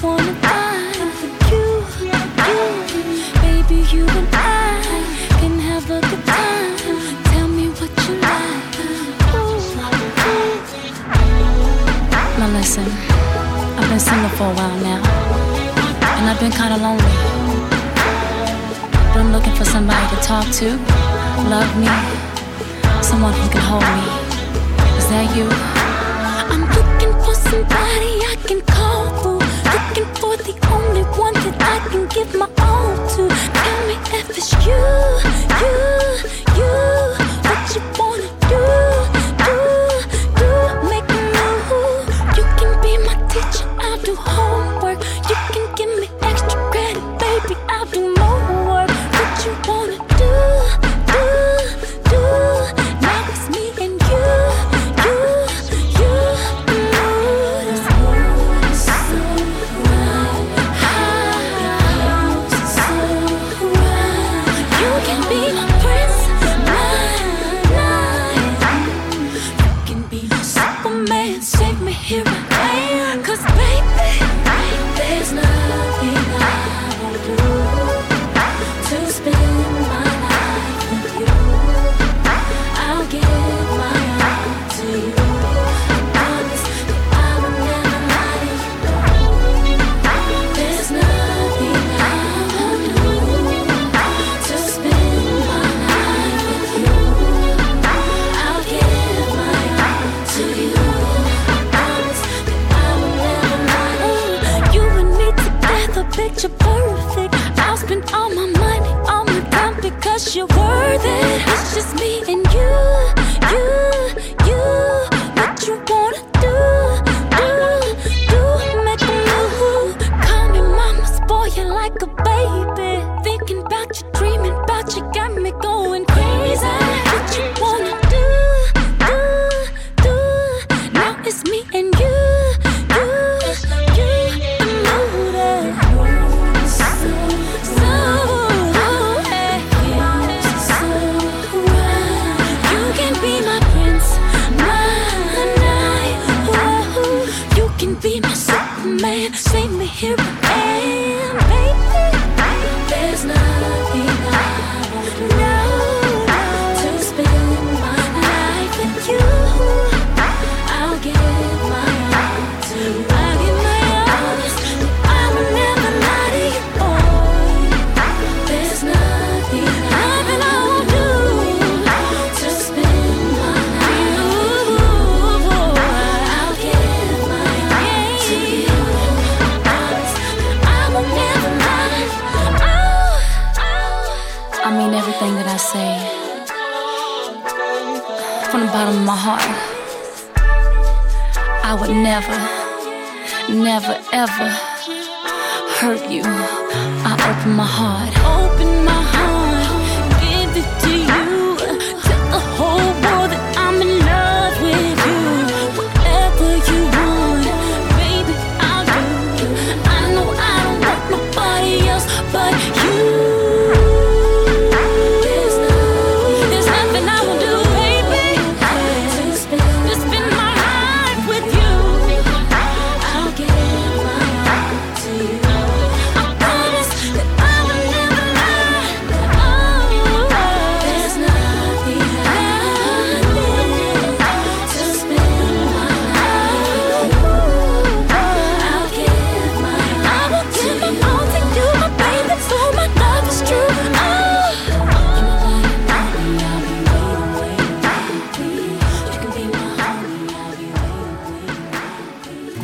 wanna die for you, baby, you and I can have a good time. Tell me what you like. Ooh. Now listen, I've been single for a while now, and I've been kinda lonely, but I'm looking for somebody to talk to, love me, someone who can hold me. Is that you? I'm looking for somebody I can call through, looking for the only one that I can give my all to. Tell me if it's you, what you wanna do, make me move. You can be my teacher, I'll do homework. You can give me extra credit, baby, I'll do more work. What you wanna do, now it's me and you. Here I am, 'cause baby, there's nothing I won't do to spend my life with you. I'll give my all to you. I promise that I will never lie to you. There's nothing I won't do to spend my life with you. I'll give my all to you. Picture perfect. I'll spend all my money, all my time, because you're worth it. It's just me and you. What you wanna do, make a move. Call me mama, spoil you like a baby. Thinking about you, dreaming about you, got me going crazy. What you wanna do, now it's me and you. Be my Superman, save me, here I am, baby. There's nothing I won't do to spend my life with you. I'll give my all to you. I'll give my all. I will never lie to you, boy. There's nothing I won't do to spend my life with you. I'll give my all to you. I will never lie. I mean everything that I say from the bottom of my heart. I would never, ever hurt you. I open my heart,